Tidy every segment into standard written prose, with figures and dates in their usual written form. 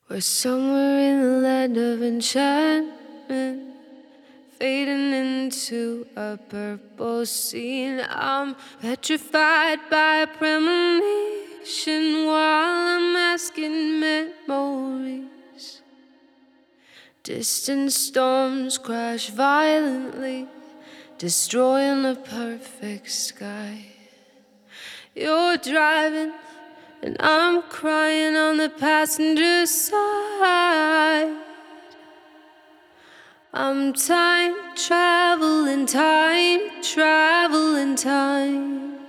We're somewhere in the land of enchantment, fading into a purple scene. I'm petrified by a premonition while I'm asking memories. Distant storms crash violently, destroying the perfect sky. You're driving and I'm crying on the passenger side. I'm time traveling, time traveling, time.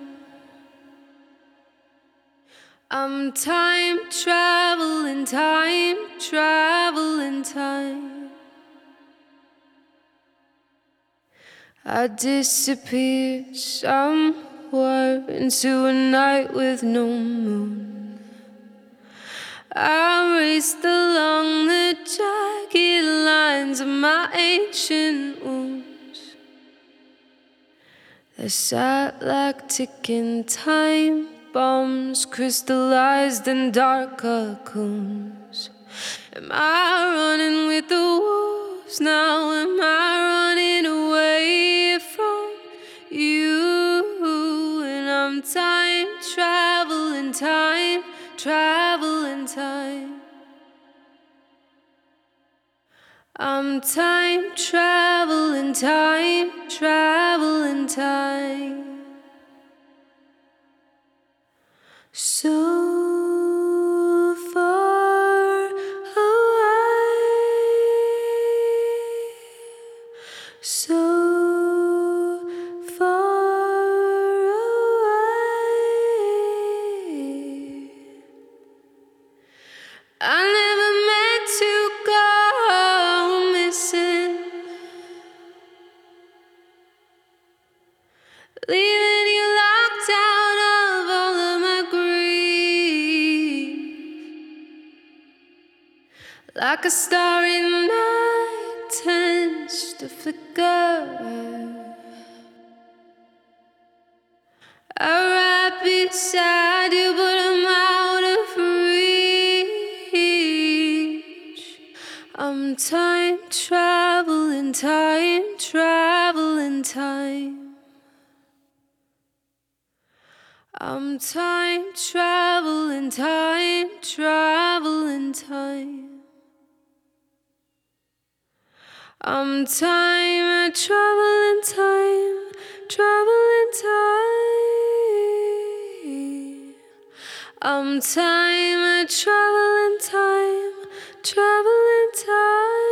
I'm time traveling, time traveling, time. I disappeared somewhere into a night with no moon. I raced along the jagged lines of my ancient wounds. They sat like ticking time bombs, crystallized in dark cocoons. Am I running with the wolves now? Am I running away from you? And I'm time traveling, time traveling, time. I'm time traveling, time traveling, time. So far away, so far away. I never meant to go missing, leaving you locked out of all of my grief. Like a starry night tends to flicker, I'm right beside you, but I'm out of reach. I'm time traveling, time traveling, time. I'm time traveling, time traveling, time. I'm time traveling, time traveling, time. I'm time traveling, time traveling, time.